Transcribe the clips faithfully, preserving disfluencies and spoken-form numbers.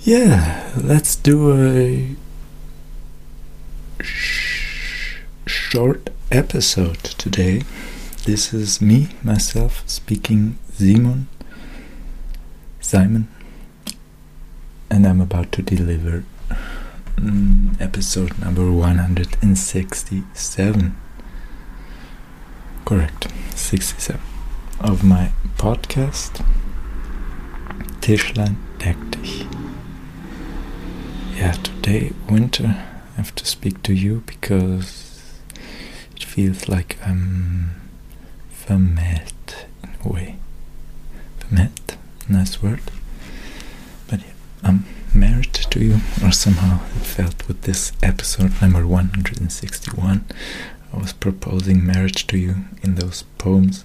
Yeah, let's do a sh- short episode today. This is me, myself, speaking, Simon, Simon, and I'm about to deliver um, episode number one hundred sixty-seven. Correct, sixty-seven of my podcast, Tischlein deck dich. Yeah, today, winter, I have to speak to you because it feels like I'm vermählt in a way. Vermählt, nice word. But yeah, I'm married to you, or somehow it felt with this episode number one hundred sixty-one. I was proposing marriage to you in those poems.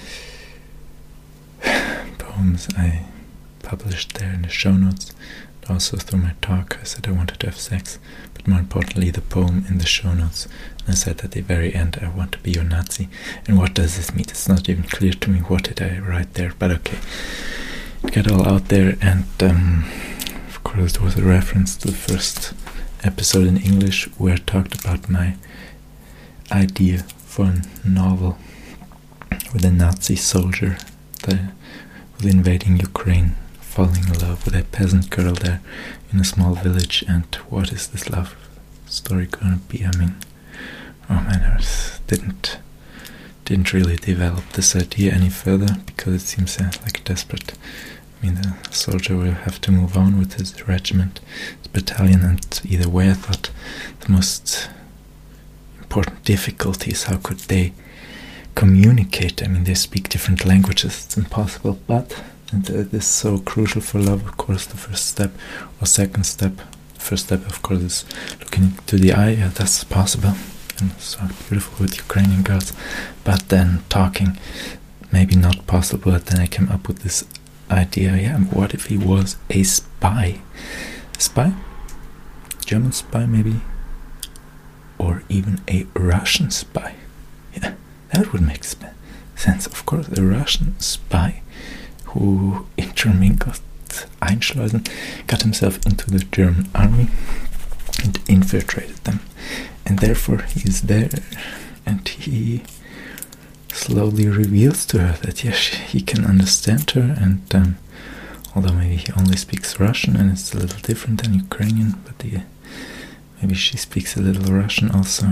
Poems I published there in the show notes. Also through my talk I said I wanted to have sex, but more importantly the poem in the show notes. And I said at the very end, I want to be your Nazi. And what does this mean? It's not even clear to me what did I write there, but okay. It got all out there, and um, of course there was a reference to the first episode in English where I talked about my idea for a novel with a Nazi soldier that was invading Ukraine, falling in love with a peasant girl there in a small village. And what is this love story gonna be? I mean, oh man, I was, didn't didn't really develop this idea any further because it seems uh, like desperate. I mean, the soldier will have to move on with his regiment, his battalion, and either way I thought the most important difficulty is how could they communicate. I mean, they speak different languages, it's impossible, but and uh, this is so crucial for love. Of course, the first step or second step, the first step of course is looking into the eye. Yeah, that's possible, and so beautiful with Ukrainian girls. But then talking, maybe not possible. But then I came up with this idea. Yeah, what if he was a spy? A spy? German spy maybe? Or even a Russian spy? Yeah, that would make sp- sense. Of course, a Russian spy who intermingled, einschleusen, got himself into the German army and infiltrated them. And therefore he is there, and he slowly reveals to her that yes, he can understand her, and um, although maybe he only speaks Russian and it's a little different than Ukrainian, but the, maybe she speaks a little Russian also.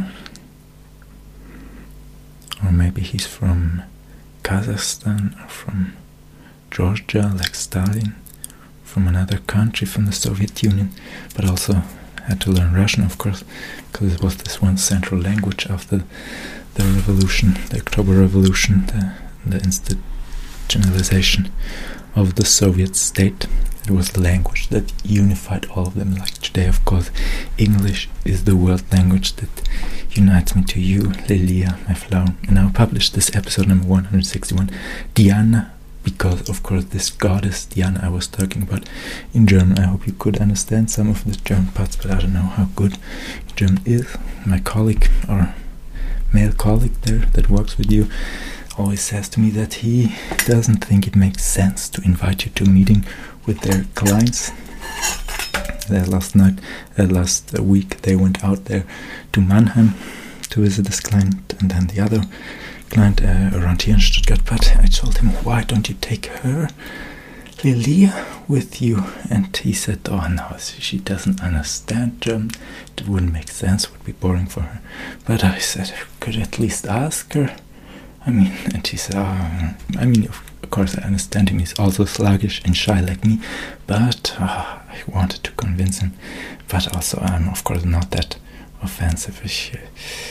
Or maybe he's from Kazakhstan or from Georgia, like Stalin, from another country, from the Soviet Union, but also had to learn Russian, of course, because it was this one central language after the revolution, the October Revolution, the, the institutionalization of the Soviet state. It was the language that unified all of them. Like today, of course, English is the world language that unites me to you, Lilia, my flower. And I'll publish this episode number one hundred sixty-one, Diana, because of course this goddess Diana I was talking about in German. I hope you could understand some of the German parts, but I don't know how good German is. My colleague, or male colleague there that works with you, always says to me that he doesn't think it makes sense to invite you to a meeting with their clients. There last night, uh, last week they went out there to Mannheim to visit this client, and then the other client uh, around here in Stuttgart. But I told him, why don't you take her, Lilia, with you? And he said, oh no, she doesn't understand German, it wouldn't make sense, it would be boring for her. But I said, I could at least ask her. I mean, and he said, oh, I mean, of course I understand him, he's also sluggish and shy like me, but uh, I wanted to convince him. But also I'm of course not that offensive. Ich äh,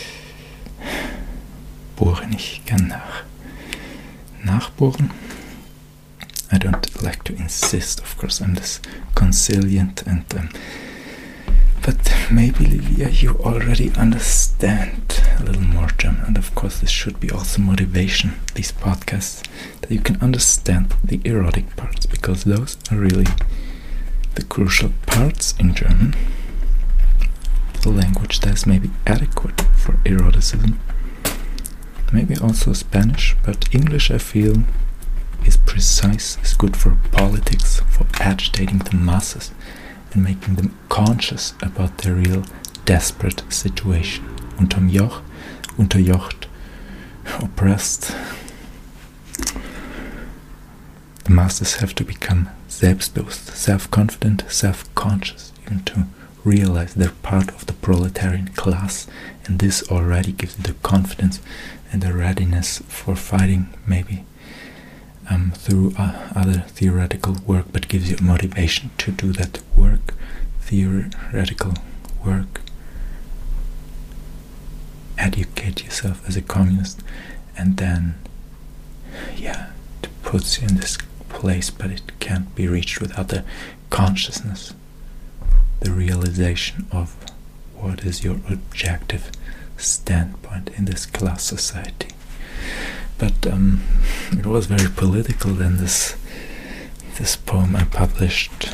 bohre nicht gern nach. Nachbohren? I don't like to insist, of course, I'm this conciliant, and um, but maybe, Lilia, you already understand a little more German, and of course this should be also motivation, these podcasts, that you can understand the erotic parts, because those are really the crucial parts in German, the language that is maybe adequate for eroticism. Maybe also Spanish, but English I feel is precise, is good for politics, for agitating the masses, and making them conscious about their real desperate situation. Unterm Joch, unterjocht, oppressed. The masters have to become selbstbewusst, self-confident, self-conscious, even to realize they're part of the proletarian class, and this already gives you the confidence and the readiness for fighting, maybe um, through uh, other theoretical work, but gives you motivation to do that work, theoretical work. Educate yourself as a communist, and then, yeah, it puts you in this place, but it can't be reached without the consciousness, the realization of what is your objective standpoint in this class society. But um, it was very political then, this this poem I published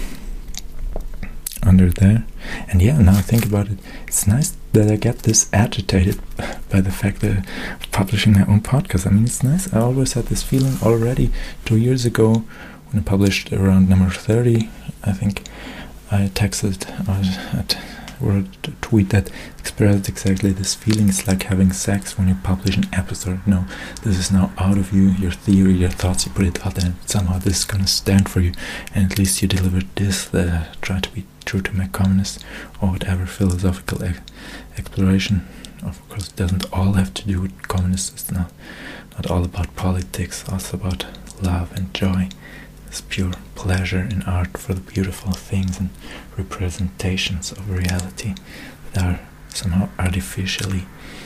under there. And yeah, now I think about it, it's nice that I get this agitated by the fact that I'm publishing my own podcast. I mean, it's nice. I always had this feeling already two years ago when I published around number thirty. I think I texted uh, at wrote a tweet that expressed exactly this feeling. It's like having sex when you publish an episode. No, this is now out of you, your theory, your thoughts, you put it out there, and somehow this is going to stand for you, and at least you delivered this, that I try to be true to my communist or whatever philosophical e exploration. Of course, it doesn't all have to do with communists. It's not, not all about politics, also about love and joy. It's pure pleasure in art for the beautiful things and representations of reality that are somehow artificially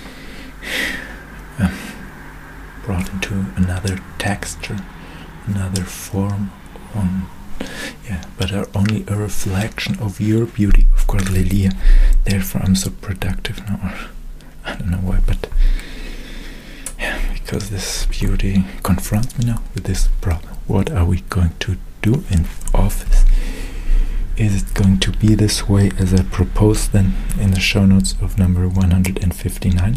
uh, brought into another texture, another form, one, yeah, but are only a reflection of your beauty. Of course, Lilia, therefore I'm so productive now, or I don't know why, but yeah, because this beauty confronts me now with this problem. What are we going to do in office? Is it going to be this way as I proposed then in the show notes of number one hundred fifty-nine?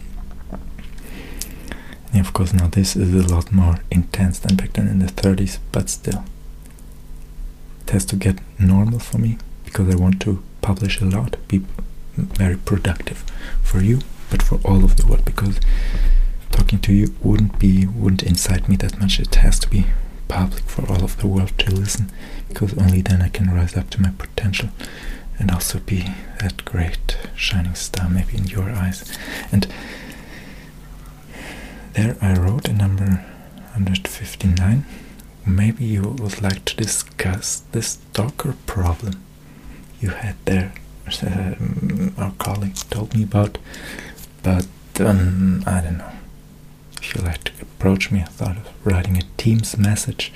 And of course now this is a lot more intense than back then in the thirties, but still it has to get normal for me, because I want to publish a lot, be very productive for you, but for all of the world, because talking to you wouldn't be wouldn't incite me that much. It has to be public for all of the world to listen, because only then I can rise up to my potential and also be that great shining star maybe in your eyes. And there I wrote in number one hundred fifty-nine, maybe you would like to discuss this Docker problem you had there. Um, our colleague told me about, but um, I don't know. If you like to approach me, I thought of writing a Teams message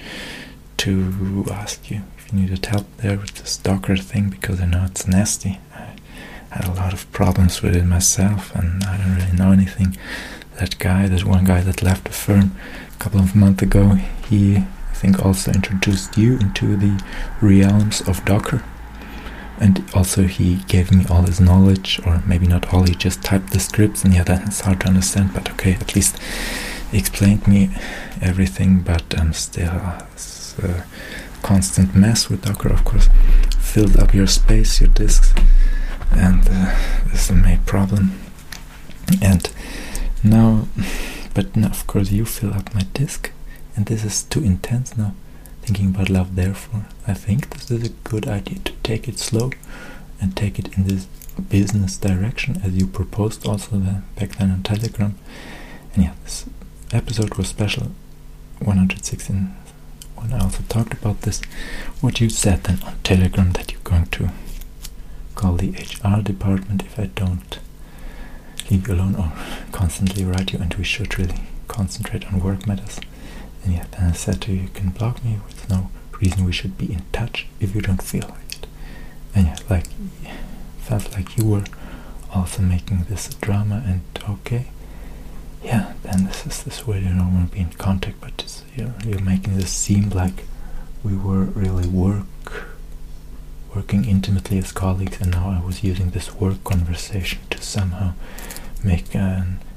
to ask you if you needed help there with this Docker thing, because I know it's nasty. I had a lot of problems with it myself, and I don't really know anything. That guy, that one guy that left the firm a couple of months ago, he, I think, also introduced you into the realms of Docker. And also he gave me all his knowledge, or maybe not all, he just typed the scripts, and yeah, that's hard to understand, but okay, at least he explained me everything. But I'm still uh, it's a constant mess with Docker, of course. Filled up your space, your disks, and uh, this is a main problem. And now, but now, of course, you fill up my disk, and this is too intense now. Thinking about love, therefore, I think this is a good idea to take it slow and take it in this business direction, as you proposed also the, back then on Telegram. And yeah, this episode was special, one hundred sixteen, when I also talked about this. What you said then on Telegram, that you're going to call the H R department if I don't leave you alone or constantly write you, and we should really concentrate on work matters. And yeah, then I said to you, you can block me, with no reason we should be in touch if you don't feel like it. And yeah, like, felt like you were also making this a drama, and okay, yeah, then this is this way, you don't want to be in contact, but it's, you're, you're making this seem like we were really work, working intimately as colleagues, and now I was using this work conversation to somehow make an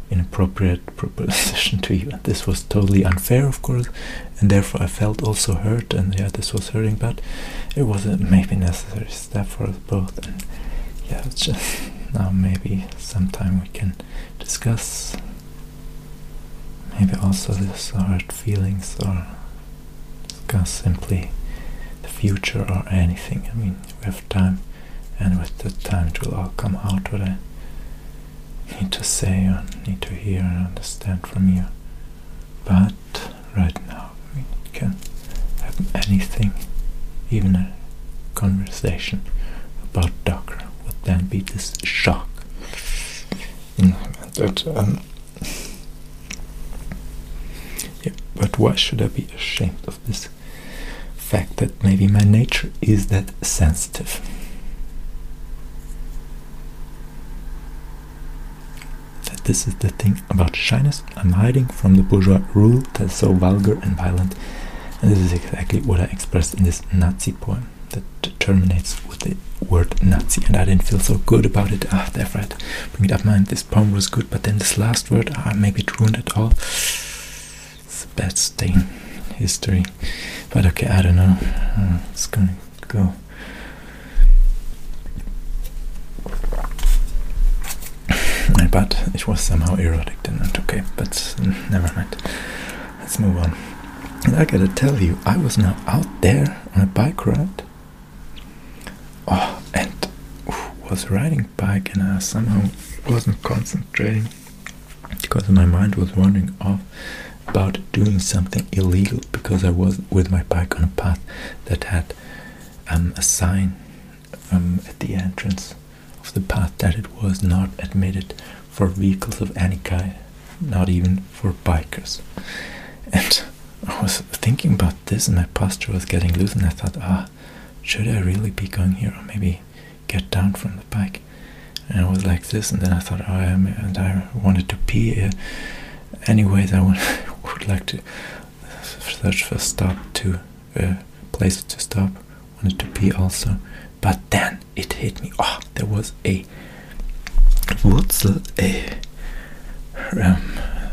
inappropriate proposition to you, and this was totally unfair, of course, and therefore I felt also hurt, and yeah, this was hurting, but it was a maybe necessary step for us both, and yeah, it's just now maybe sometime we can discuss maybe also this hurt feelings, or discuss simply the future or anything. I mean, we have time, and with the time it will all come out what I need to say or need to hear and understand from you. But right now, I mean, it can happen anything, even a conversation about Docker would then be this shock. Mm, that, um, yeah, but why should I be ashamed of this fact that maybe my nature is that sensitive? That this is the thing about shyness. I'm hiding from the bourgeois rule that is so vulgar and violent, and this is exactly what I expressed in this Nazi poem that terminates with the word Nazi, and I didn't feel so good about it. Ah, therefore I had to bring it up. Mind, this poem was good, but then this last word, ah, maybe it ruined it all. It's a bad stain in history. But okay, I don't know. Uh, it's gonna go. But it was somehow erotic then, and okay, but mm, never mind. Let's move on. And I gotta tell you, I was now out there on a bike ride. Oh, and oof, was riding bike, and I somehow wasn't concentrating because my mind was wandering off about doing something illegal, because I was with my bike on a path that had um, a sign um, at the entrance of the path that it was not admitted for vehicles of any kind, not even for bikers. And I was thinking about this, and my posture was getting loose, and I thought, ah, should I really be going here, or maybe get down from the bike? And I was like this, and then I thought, oh, I am, and I wanted to pee. Uh, anyways, I would, would like to search for a stop to a uh, place to stop. Wanted to pee also, but then it hit me. Oh, there was a Wurzel, a um,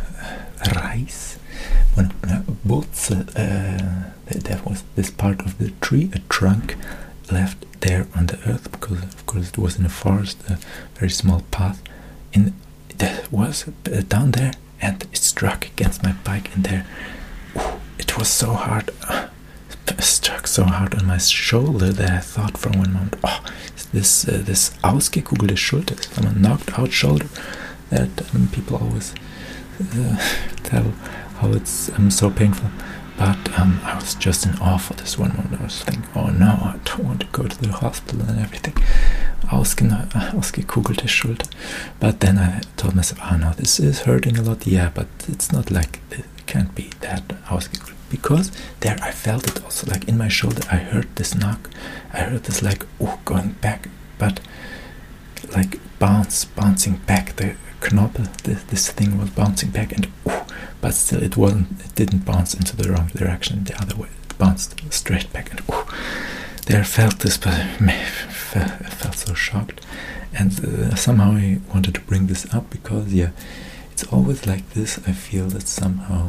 rice. When uh, Wurzel, uh, there was this part of the tree, a trunk left there on the earth, because of course it was in a forest, a very small path. In that was uh, down there, and it struck against my bike, and there, ooh, it was so hard. Uh, it struck so hard on my shoulder that I thought for one moment, oh, this uh, this ausgekugelte Schulter, someone knocked out shoulder. That um, people always uh, tell how it's um, so painful. But um, I was just in awe for this one moment. I was thinking, oh no, I don't want to go to the hospital and everything. Ausge- ausgekugelte Schulter. But then I told myself, oh no, this is hurting a lot. Yeah, but it's not like, it can't be that ausgekugelte. Because there I felt it also, like in my shoulder, I heard this knock. I heard this like, oh, going back, but like bounce, bouncing back. The knobbel, this, this thing was bouncing back, and oh, but still it wasn't, it didn't bounce into the wrong direction, the other way. It bounced straight back, and oh, there I felt this, but I felt so shocked. And uh, somehow I wanted to bring this up, because yeah, it's always like this. I feel that somehow,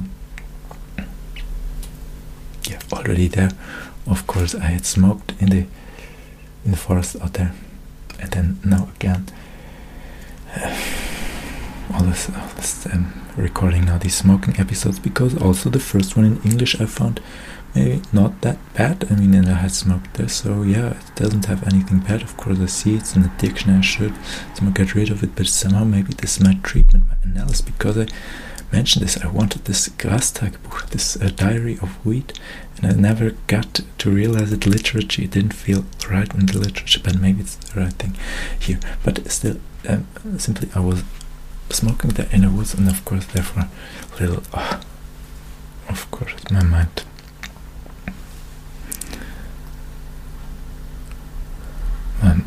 yeah, already there. Of course, I had smoked in the in the forest out there, and then now again, uh, all this, all this um, recording now these smoking episodes, because also the first one in English I found maybe not that bad. I mean, and I had smoked there, so yeah, it doesn't have anything bad. Of course, I see it's an addiction. I should somehow get rid of it, but somehow maybe this is my treatment, my analysis, because I mentioned this. I wanted this Grasstagebuch, this uh, diary of weed, and I never got to realize that literature, it didn't feel right in the literature, but maybe it's the right thing here. But still, um, simply I was smoking there in the woods, and of course, therefore, a little, oh, of course, my mind. My,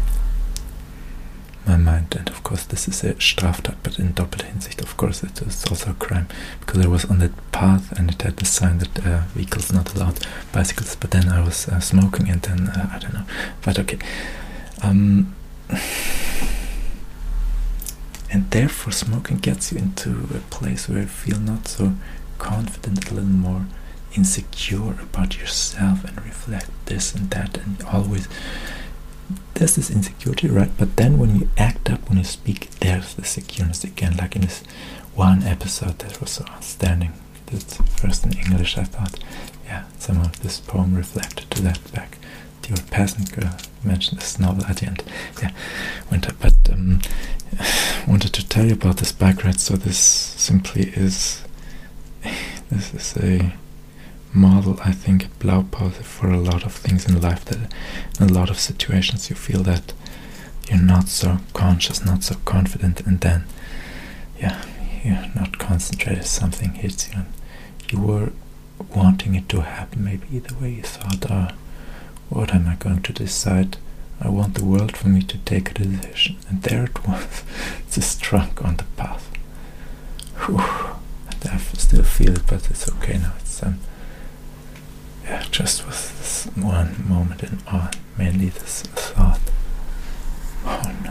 my mind, and of course this is a Straftat, but in doppelte Hinsicht, of course it is also a crime, because I was on that path and it had the sign that uh, vehicles not allowed, bicycles, but then I was uh, smoking, and then uh, I don't know, but okay. Um, and therefore smoking gets you into a place where you feel not so confident, a little more insecure about yourself, and reflect this and that, and always there's this insecurity, right? But then when you act up, when you speak, there's the secureness again, like in this one episode that was so outstanding. It's first in English, I thought, yeah, some of this poem reflected to that back. The Old Peasant Girl mentioned this novel at the end. Yeah, went up, but um, wanted to tell you about this bike ride. So this simply is, this is a model, I think, Blaupause for a lot of things in life, that in a lot of situations you feel that you're not so conscious, not so confident, and then, yeah, you're not concentrated, something hits you, and you were wanting it to happen, maybe the way you thought, uh, what am I going to decide? I want the world for me to take a decision, and there it was, just drunk on the path. Whew. And I still feel it, but it's okay now. It's um, yeah, just was this one moment in awe, mainly this thought, oh no,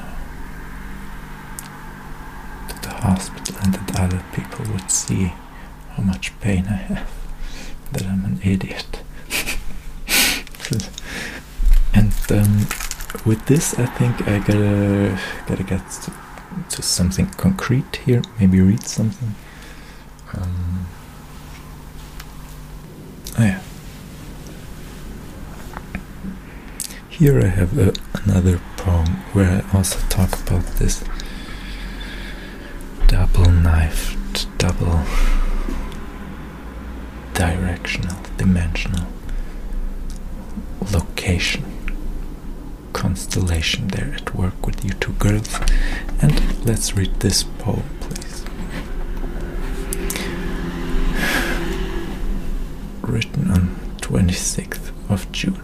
that the hospital and that other people would see how much pain I have, that I'm an idiot. And um, with this, I think I gotta gotta get to, to something concrete here. Maybe read something. Um, oh yeah. Here I have uh, another poem where I also talk about this double-knifed, double directional, dimensional location, constellation there at work with you two girls. And let's read this poem, please. Written on twenty-sixth of June.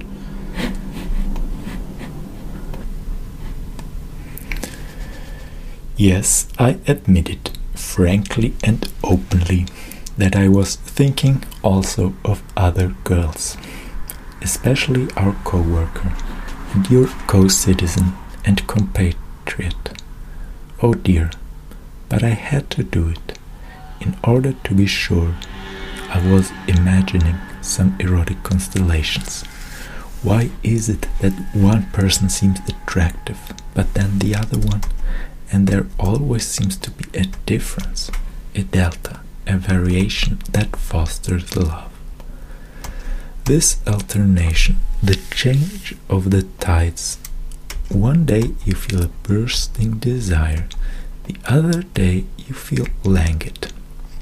Yes, I admit it, frankly and openly, that I was thinking also of other girls, especially our co-worker and your co-citizen and compatriot. Oh dear, but I had to do it. In order to be sure, I was imagining some erotic constellations. Why is it that one person seems attractive, but then the other one? And there always seems to be a difference, a delta, a variation that fosters love. This alternation, the change of the tides. One day you feel a bursting desire, the other day you feel languid.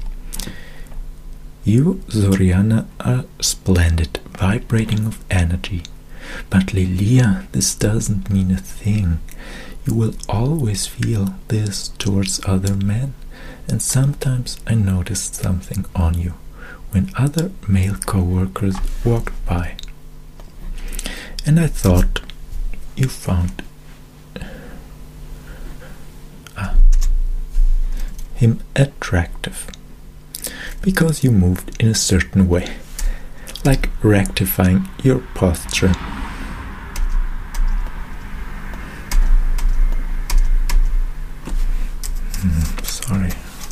You, Zoriana, are splendid, vibrating of energy. But Lilia, this doesn't mean a thing. You will always feel this towards other men, and sometimes I noticed something on you when other male co-workers walked by, and I thought you found uh, him attractive because you moved in a certain way, like rectifying your posture. Mm, sorry.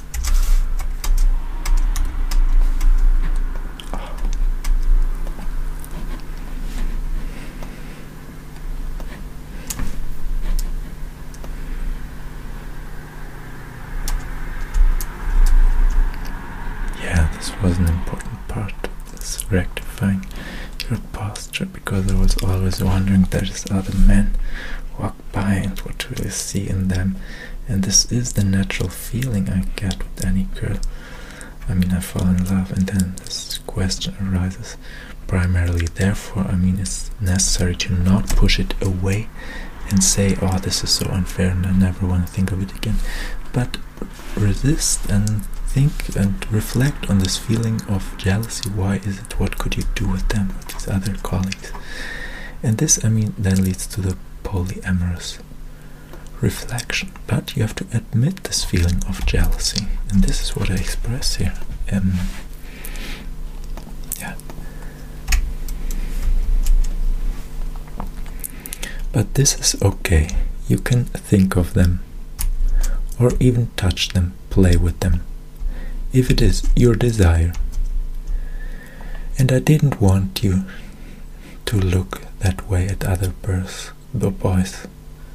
Yeah, this was an important part, this rectifying your posture, because I was always wondering, there's other men walk by and what do I see in them. And this is the natural feeling I get with any girl. I mean, I fall in love, and then this question arises primarily. Therefore, I mean, it's necessary to not push it away and say, oh, this is so unfair and I never want to think of it again. But resist and think and reflect on this feeling of jealousy. Why is it? What could you do with them, with these other colleagues? And this, I mean, then leads to the polyamorous reflection, but you have to admit this feeling of jealousy, and this is what I express here. Um, yeah. But this is okay. You can think of them or even touch them, play with them, if it is your desire. And I didn't want you to look that way at other birds, the boys.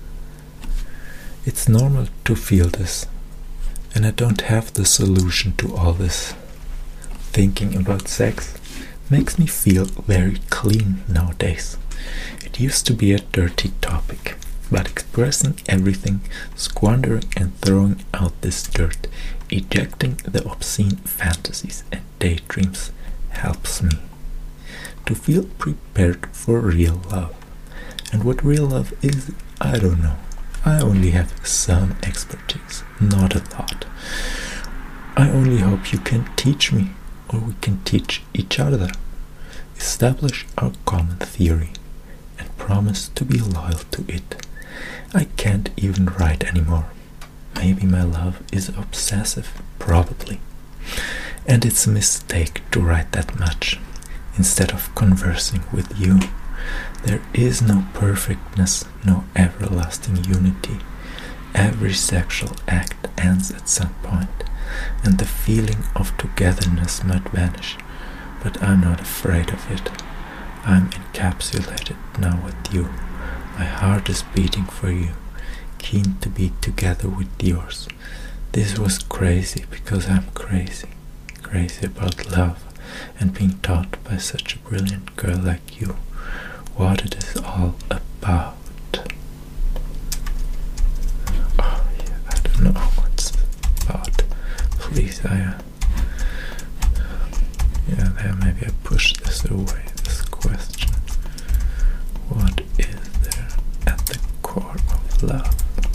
It's normal to feel this, and I don't have the solution to all this. Thinking about sex makes me feel very clean nowadays. It used to be a dirty topic, but expressing everything, squandering and throwing out this dirt, ejecting the obscene fantasies and daydreams helps me to feel prepared for real love. And what real love is, I don't know. I only have some expertise, not a lot. I only hope you can teach me, or we can teach each other, establish our common theory, and promise to be loyal to it. I can't even write anymore. Maybe my love is obsessive, probably. And it's a mistake to write that much, instead of conversing with you. There is no perfectness, no everlasting unity. Every sexual act ends at some point, and the feeling of togetherness might vanish, but I'm not afraid of it. I'm encapsulated now with you. My heart is beating for you, keen to be together with yours. This was crazy because I'm crazy, crazy about love and being taught by such a brilliant girl like you what it is all about. Oh yeah, I don't know what's about. Please, I uh, yeah, there maybe I push this away, this question. What is there at the core of love?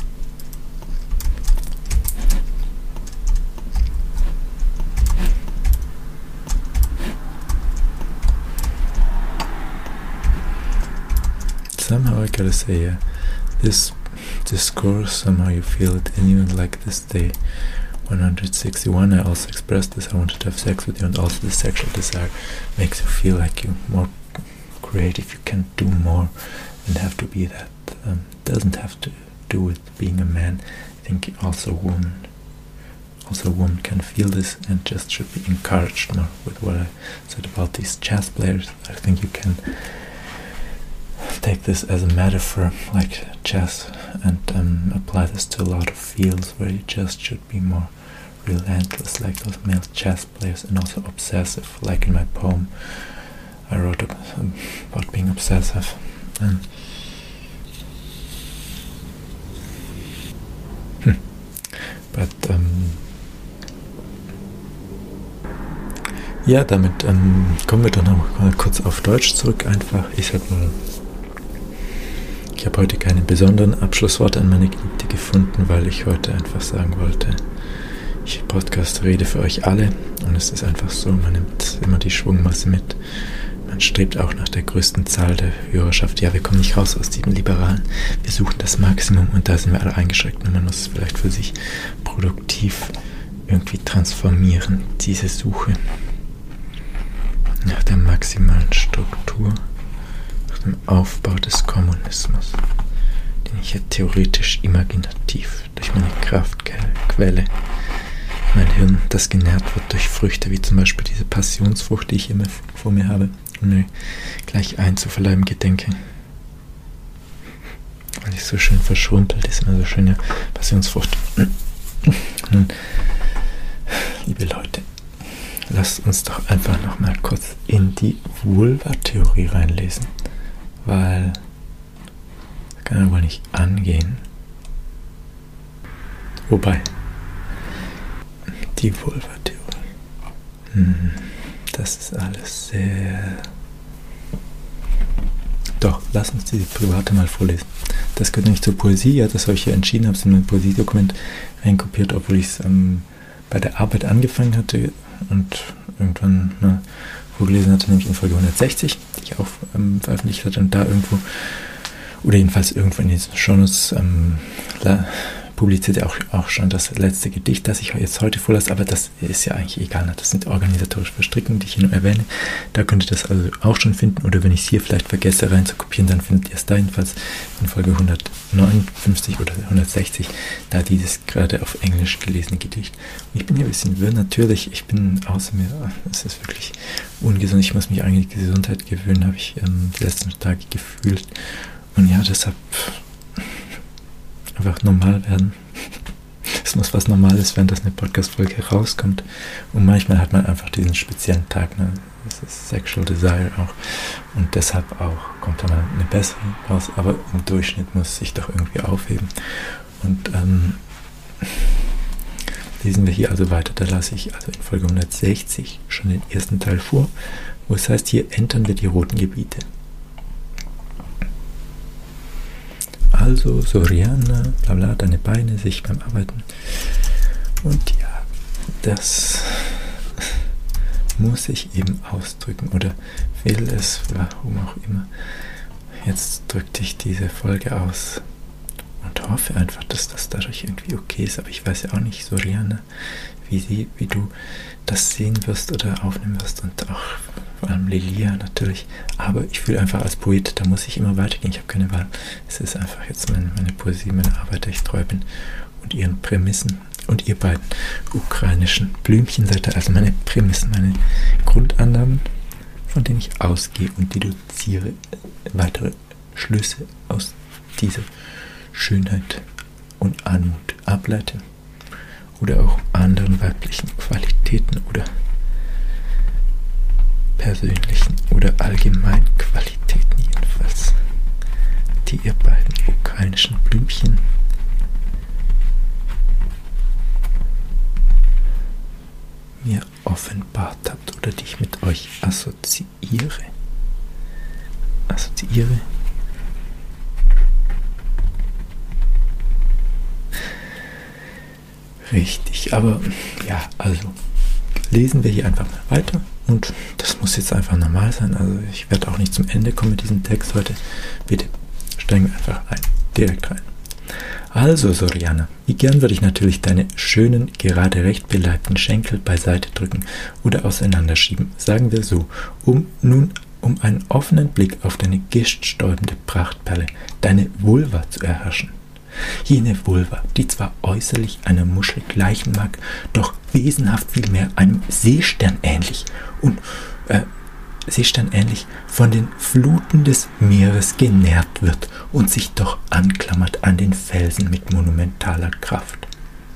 Somehow I gotta say, uh, this discourse, somehow you feel it in you, and like this day one hundred sixty-one, I also expressed this, I wanted to have sex with you, and also the sexual desire makes you feel like you're more creative, you can do more, and have to be that. Um, doesn't have to do with being a man. I think also a woman, also a woman can feel this, and just should be encouraged more with what I said about these chess players. I think you can take this as a metaphor, like chess, and um, apply this to a lot of fields where you just should be more relentless, like those male chess players, and also obsessive, like in my poem I wrote about being obsessive. And but um, ja, damit ähm, kommen wir dann noch mal kurz auf Deutsch zurück. Einfach, ich sag mal, ich habe heute keine besonderen Abschlussworte an meine Geliebte gefunden, weil ich heute einfach sagen wollte, ich Podcast rede für euch alle, und es ist einfach so, man nimmt immer die Schwungmasse mit. Man strebt auch nach der größten Zahl der Hörerschaft. Ja, wir kommen nicht raus aus diesem Liberalen. Wir suchen das Maximum, und da sind wir alle eingeschränkt, und man muss es vielleicht für sich produktiv irgendwie transformieren, diese Suche nach der maximalen Struktur, nach dem Aufbau des Kommunismus, den ich ja theoretisch imaginativ durch meine Kraftquelle, mein Hirn, das genährt wird durch Früchte, wie zum Beispiel diese Passionsfrucht, die ich immer vor mir habe, und mir gleich einzuverleiben gedenke, weil die so schön verschrumpelt ist, immer so schön, ja, Passionsfrucht. Nun, liebe Leute, lasst uns doch einfach noch mal kurz in die Vulva-Theorie reinlesen, weil das kann ja wohl nicht angehen. Wobei, die Vulva-Theorie, hm, das ist alles sehr... Doch, lass uns diese private mal vorlesen. Das gehört nämlich zur Poesie, ja, das habe ich ja entschieden, habe es in mein Poesiedokument reinkopiert, obwohl ich es ähm, bei der Arbeit angefangen hatte und irgendwann ne, vorgelesen hatte, nämlich in Folge hundertsechzig, die ich auch ähm, veröffentlicht hatte, und da irgendwo, oder jedenfalls irgendwo in diesen Shownotes ähm, publizierte auch, auch schon das letzte Gedicht, das ich jetzt heute vorlasse, aber das ist ja eigentlich egal. Das sind organisatorische Verstrickungen, die ich hier nur erwähne. Da könnt ihr das also auch schon finden, oder wenn ich es hier vielleicht vergesse rein zu kopieren, dann findet ihr es da jedenfalls in Folge hundertneunundfünfzig oder hundertsechzig, da dieses gerade auf Englisch gelesene Gedicht. Und ich bin hier ein bisschen wirr, natürlich, ich bin außer mir, es ist wirklich ungesund, ich muss mich eigentlich an die Gesundheit gewöhnen, habe ich ähm, die letzten Tage gefühlt. Und ja, deshalb einfach normal werden. Es muss was Normales werden, dass eine Podcast-Folge rauskommt. Und manchmal hat man einfach diesen speziellen Tag, ne? Das ist Sexual Desire auch. Und deshalb auch kommt dann eine bessere raus. Aber im Durchschnitt muss sich doch irgendwie aufheben. Und ähm, lesen wir hier also weiter. Da lasse ich also in Folge hundertsechzig schon den ersten Teil vor, wo es heißt, hier entern wir die roten Gebiete. Also, Soriana, bla bla, deine Beine sich beim Arbeiten. Und ja, das muss ich eben ausdrücken oder will es, warum auch immer. Jetzt drückte ich diese Folge aus und hoffe einfach, dass das dadurch irgendwie okay ist. Aber ich weiß ja auch nicht, Soriana, wie, sie, wie du das sehen wirst oder aufnehmen wirst, und auch vor allem Lilia natürlich. Aber ich fühle einfach als Poet, da muss ich immer weitergehen. Ich habe keine Wahl. Es ist einfach jetzt meine, meine Poesie, meine Arbeit, der ich treu bin, und ihren Prämissen. Und ihr beiden ukrainischen Blümchen seid ihr also meine Prämissen, meine Grundannahmen, von denen ich ausgehe und deduziere weitere Schlüsse aus dieser Schönheit und Anmut ableite. Oder auch anderen weiblichen Qualitäten oder persönlichen oder allgemeinen Qualitäten jedenfalls, die ihr beiden ukrainischen Blümchen mir offenbart habt oder die ich mit euch assoziiere. Assoziiere. Richtig, aber ja, also lesen wir hier einfach mal weiter, und das muss jetzt einfach normal sein. Also ich werde auch nicht zum Ende kommen mit diesem Text heute. Bitte steigen wir einfach ein, direkt rein. Also, Soriana, wie gern würde ich natürlich deine schönen, gerade recht beleibten Schenkel beiseite drücken oder auseinanderschieben, sagen wir so, um nun um einen offenen Blick auf deine gischtstäubende Prachtperle, deine Vulva zu erhaschen. Jene Vulva, die zwar äußerlich einer Muschel gleichen mag, doch wesenhaft vielmehr einem Seestern ähnlich und äh, Seestern ähnlich von den Fluten des Meeres genährt wird und sich doch anklammert an den Felsen mit monumentaler Kraft.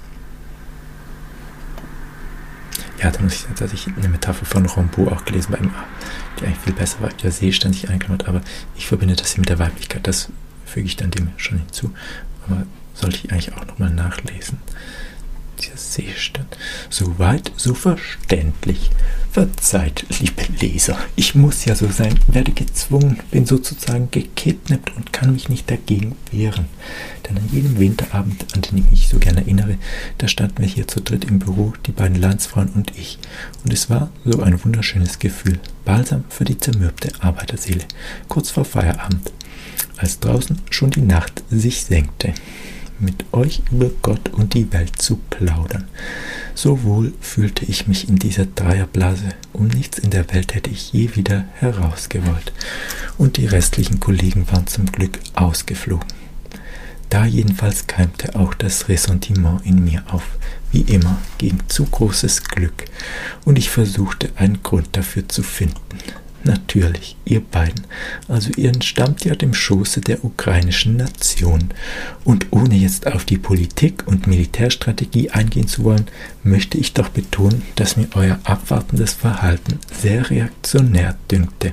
Ja, da muss ich sagen, dass ich eine Metapher von Rimbaud auch gelesen bei ihm, die eigentlich viel besser war, der Seestern sich anklammert, aber ich verbinde das hier mit der Weiblichkeit, das füge ich dann dem schon hinzu. Aber sollte ich eigentlich auch nochmal nachlesen. Dieser Seestern. Soweit, so verständlich. Verzeiht, liebe Leser, ich muss ja so sein, werde gezwungen, bin sozusagen gekidnappt und kann mich nicht dagegen wehren. Denn an jedem Winterabend, an den ich mich so gerne erinnere, da standen wir hier zu dritt im Büro, die beiden Landsfrauen und ich. Und es war so ein wunderschönes Gefühl, balsam für die zermürbte Arbeiterseele, kurz vor Feierabend, als draußen schon die Nacht sich senkte, mit euch über Gott und die Welt zu plaudern. So wohl fühlte ich mich in dieser Dreierblase, um nichts in der Welt hätte ich je wieder herausgewollt. Und die restlichen Kollegen waren zum Glück ausgeflogen. Da jedenfalls keimte auch das Ressentiment in mir auf, wie immer, gegen zu großes Glück, und ich versuchte einen Grund dafür zu finden. Natürlich, ihr beiden, also ihr entstammt ja dem Schoße der ukrainischen Nation. Und ohne jetzt auf die Politik und Militärstrategie eingehen zu wollen, möchte ich doch betonen, dass mir euer abwartendes Verhalten sehr reaktionär dünkte.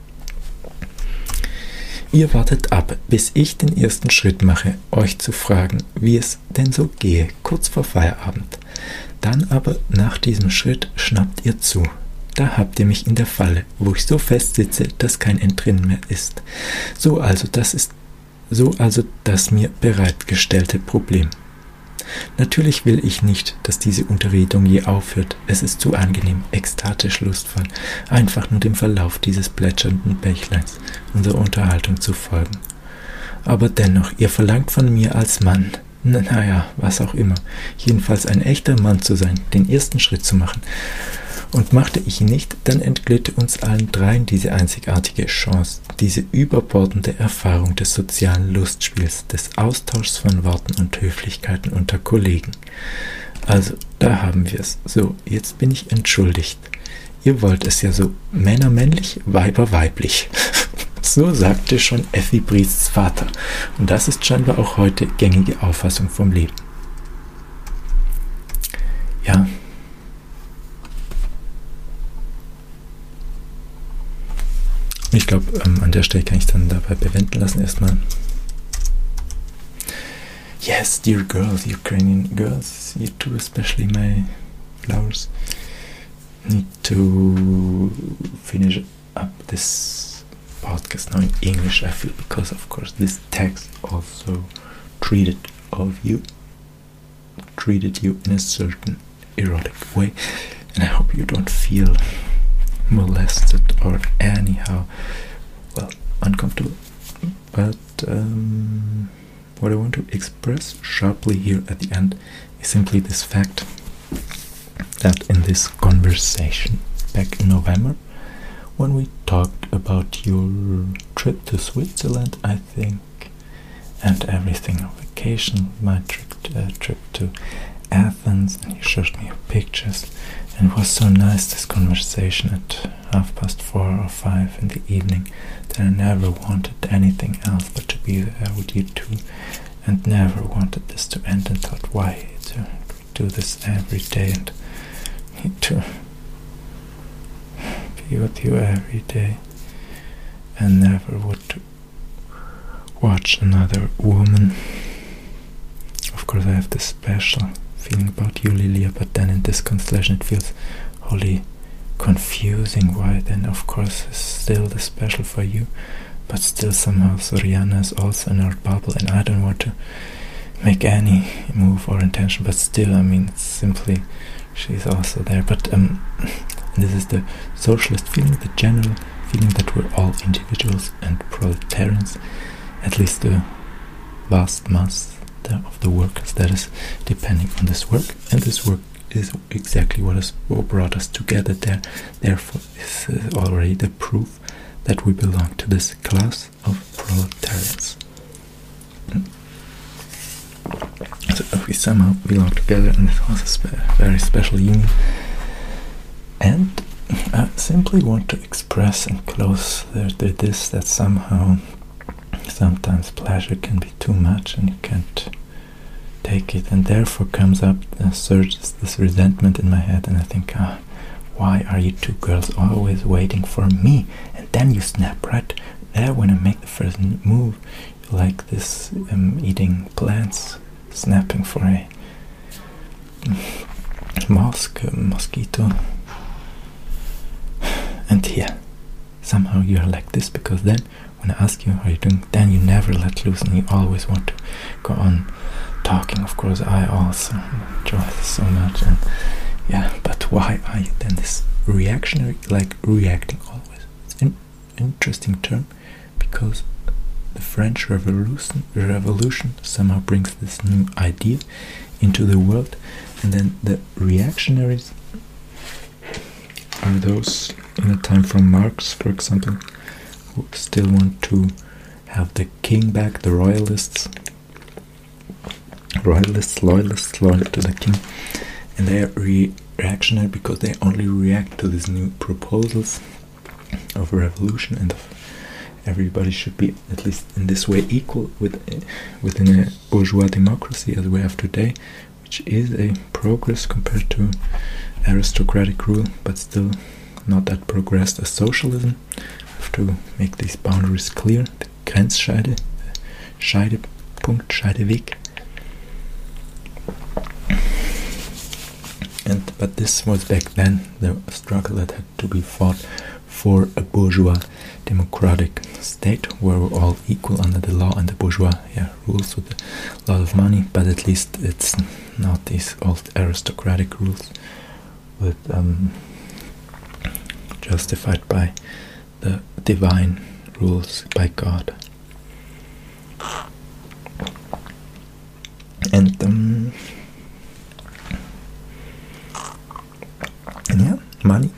Ihr wartet ab, bis ich den ersten Schritt mache, euch zu fragen, wie es denn so gehe, kurz vor Feierabend. Dann aber nach diesem Schritt schnappt ihr zu. Da habt ihr mich in der Falle, wo ich so fest sitze, dass kein Entrinnen mehr ist. So also das ist so also das mir bereitgestellte Problem. Natürlich will ich nicht, dass diese Unterredung je aufhört. Es ist zu angenehm, ekstatisch lustvoll, einfach nur dem Verlauf dieses plätschernden Bächleins unserer Unterhaltung zu folgen. Aber dennoch, ihr verlangt von mir als Mann, Na, naja, was auch immer. Jedenfalls ein echter Mann zu sein, den ersten Schritt zu machen. Und machte ich ihn nicht, dann entglitt uns allen dreien diese einzigartige Chance, diese überbordende Erfahrung des sozialen Lustspiels, des Austauschs von Worten und Höflichkeiten unter Kollegen. Also, da haben wir es. So, jetzt bin ich entschuldigt. Ihr wollt es ja so Männer männlich, Weiber weiblich. So sagte schon Effi Briests Vater. Und das ist scheinbar auch heute gängige Auffassung vom Leben. Ja. Ich glaube, ähm, an der Stelle kann ich dann dabei bewenden lassen erstmal. Yes, dear girls, Ukrainian girls, you too, especially my flowers, need to finish up this podcast now in English, I feel, because of course this text also treated of you, treated you in a certain erotic way, and I hope you don't feel molested or anyhow, well, uncomfortable. But um, what I want to express sharply here at the end is simply this fact that in this conversation back in November, when we talked about your trip to Switzerland, I think, and everything, on vacation, my trip, uh, trip to Athens, and you showed me your pictures, and it was so nice, this conversation at half past four or five in the evening, that I never wanted anything else but to be there with you two, and never wanted this to end, and thought, why to do this every day, and need to be with you every day, and never would watch another woman. Of course, I have this special feeling about you, Lilia, but then in this constellation it feels wholly confusing. Why then, of course, is still the special for you, but still somehow Soriana is also in our bubble, and I don't want to make any move or intention, but still, I mean, it's simply she's also there. But um, this is the socialist feeling, the general feeling that we're all individuals and proletarians, at least the vast mass of the workers that is depending on this work, and this work is exactly what has brought us together there. Therefore, this is already the proof that we belong to this class of proletarians. So we somehow belong together, and this was a spe very special union. And I simply want to express and close there to this, that somehow sometimes pleasure can be too much and you can't take it, and therefore comes up uh, surges this resentment in my head, and I think, ah, why are you two girls always waiting for me? And then you snap right there when I make the first move, like this um, eating plants, snapping for a mosque, a mosquito. And here, somehow you're like this, because then when I ask you how you're doing, then you never let loose and you always want to go on talking. Of course, I also enjoy this so much, and yeah, but why are you then this reactionary, like reacting always? It's an interesting term, because the French Revolution, revolution somehow brings this new idea into the world, and then the reactionaries are those in a time from Marx, for example, who still want to have the king back, the royalists, royalists, loyalists, loyal to the king, and they are re reactionary because they only react to these new proposals of revolution, and of everybody should be, at least in this way, equal with, uh, within a bourgeois democracy as we have today, which is a progress compared to aristocratic rule, but still not that progressed as socialism. We have to make these boundaries clear, the Grenzscheide, the Scheidepunkt, Scheideweg. And but this was back then the struggle that had to be fought for a bourgeois democratic state where we're all equal under the law, and the bourgeois yeah, rules with a lot of money, but at least it's not these old aristocratic rules with um, justified by the divine rules by God. And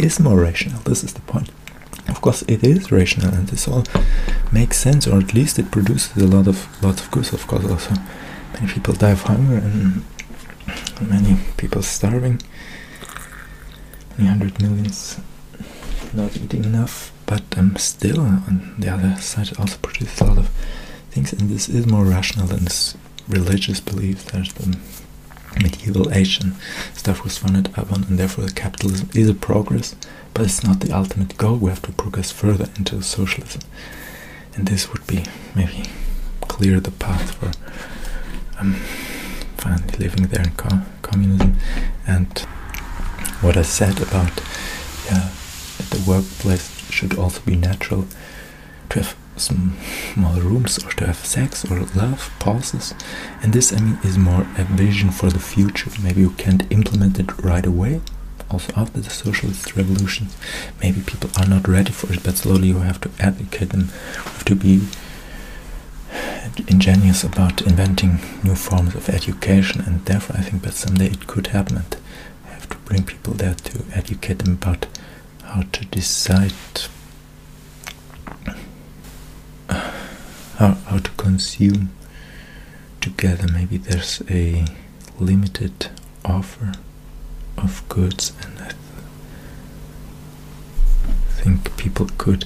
is more rational. This is the point. Of course, it is rational, and this all makes sense, or at least it produces a lot of lots of goods. Of course, also many people die of hunger, and many people starving. Many hundred millions not eating enough, but um, still, on the other side, it also produces a lot of things, and this is more rational than this religious belief that the medieval age and stuff was founded upon, and therefore capitalism is a progress, but it's not the ultimate goal. We have to progress further into socialism, and this would be maybe clear the path for um, finally living there in co communism. And what I said about yeah, that the workplace should also be natural, to have some small rooms, or to have sex or love pauses, and this, I mean, is more a vision for the future. Maybe you can't implement it right away, also after the socialist revolutions. Maybe people are not ready for it, but slowly you have to educate them. You have to be ingenious about inventing new forms of education, and therefore I think that someday it could happen, and you have to bring people there to educate them about how to decide How, how to consume together. Maybe there's a limited offer of goods, and I th think people could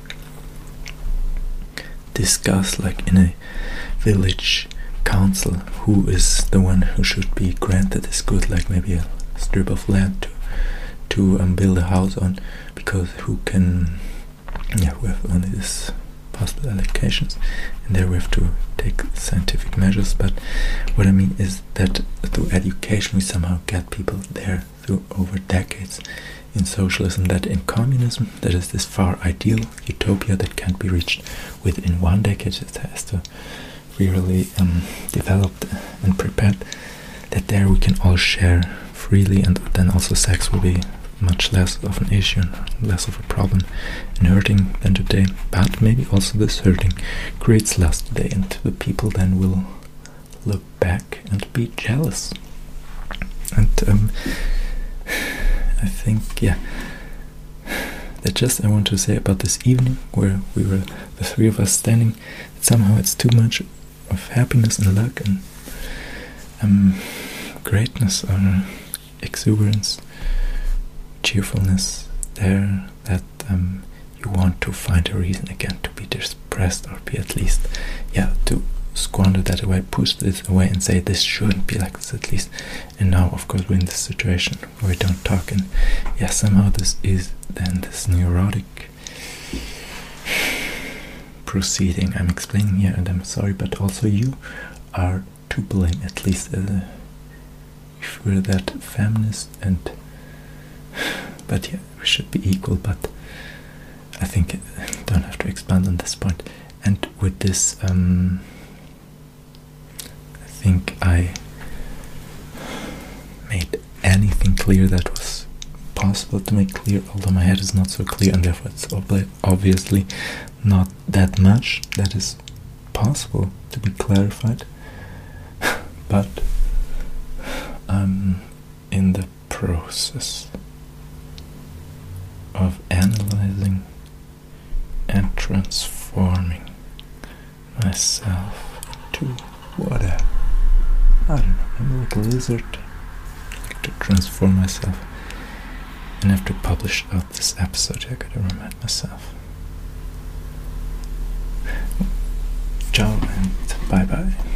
discuss, like in a village council, who is the one who should be granted this good, like maybe a strip of land to to um, build a house on, because who can, yeah, who have only this possible allocations, and there we have to take scientific measures. But what I mean is that through education we somehow get people there through over decades. In socialism, that in communism, that is this far ideal utopia that can't be reached within one decade, it has to really um, developed and prepared, that there we can all share freely, and then also sex will be much less of an issue and less of a problem and hurting than today. But maybe also this hurting creates lust today, and the people then will look back and be jealous. And um, I think, yeah, that just I want to say about this evening where we were, the three of us standing, that somehow it's too much of happiness and luck and um, greatness or exuberance, cheerfulness there, that um, you want to find a reason again to be depressed, or be at least, yeah, to squander that away, push this away and say this shouldn't be like this at least. And now of course we're in this situation where we don't talk, and yeah, somehow this is then this neurotic proceeding I'm explaining here, and I'm sorry, but also you are to blame, at least as a, if we're that feminist, and but yeah, we should be equal, but I think I don't have to expand on this point. And with this um, I think I made anything clear that was possible to make clear, although my head is not so clear, and therefore it's ob obviously not that much that is possible to be clarified. But I'm in the process of analyzing and transforming myself to whatever. I don't know, maybe like a lizard. I like to transform myself, and I have to publish out this episode. I gotta remind myself. Ciao and bye bye.